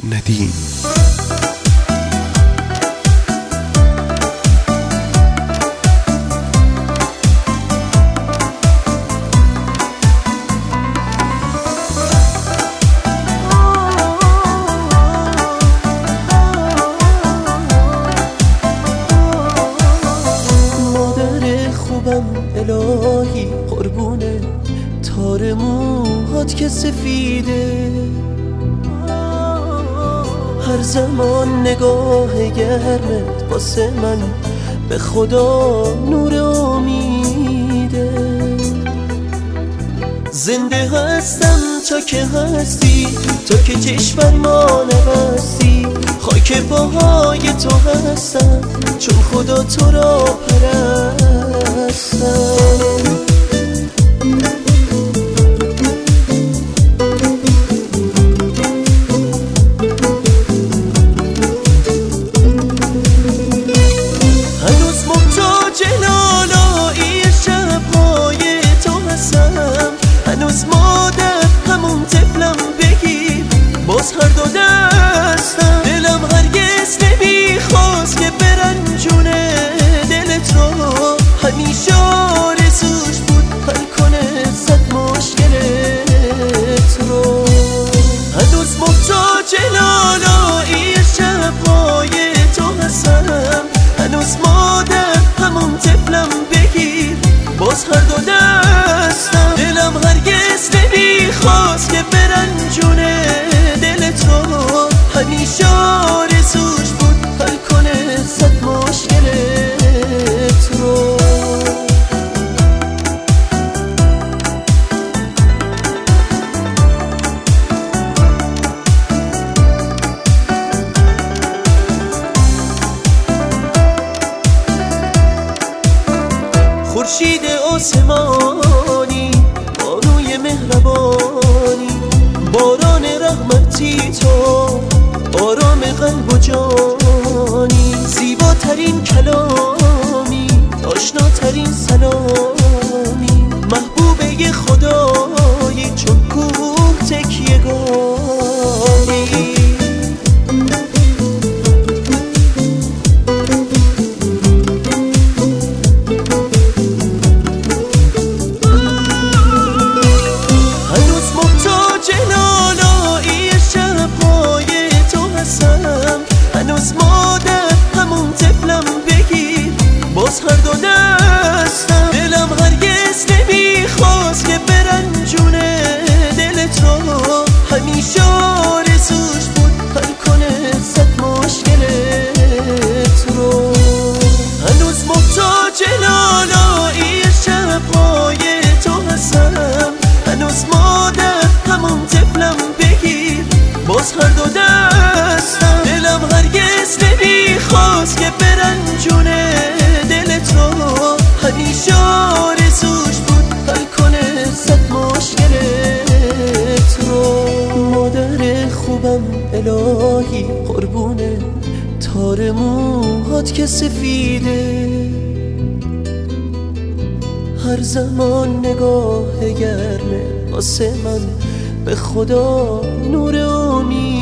ندیم. مادر خوبم الهی قربونه تار موهات که سفیده، هر زمان نگاه گرمت واسه من به خدا نور امیده. زنده هستم تا که هستی، تا که چشمم ما نبستی، خاک پاهای تو هستم چون خدا تو را پرستم. هنوز مادر همون طفلم بگیر باز هر دو دستم، دلم هرگز نمیخواست که برنجونه دلت رو، همیشه آرزوش بود حل کنه صد مشکلت رو. هنوز محتاج لالایی شبهای تو هستم، هنوز مادر همون طفلم بگیر باز هر دو دستم، دلم هرگز نمیخواست که برنجونه دلت رو، همیشه آرزوش بود حل کنه صد مشکلت رو. خورشید آسمانی، بانوی مهربانی، باران رحمتی تو، آرام قلب و جانی، زیباترین کلامی، آشناترین سلامی، محبوبه خدایی چون کوه تکیه‌گاهی. هنوز مادر همون طفلم بگیر باز هر دو دستم، دلم هرگز نمیخواست که برنجونه دلت رو، همیشه آرزوش بود حل کنه صد مشکلت رو. هنوز محتاج لالایی شبهای تو هستم، هنوز مادر همون طفلم بگیر باز هر دو دستم، دلم هرگز نمیخواست که برنجونه دلت رو، همیشه آرزوش بود حل کنه صد مشکلت رو. مادر خوبم الهی قربونه تار موهات که سفیده، هر زمان نگاه گرمه واسه من به خدا نور امید.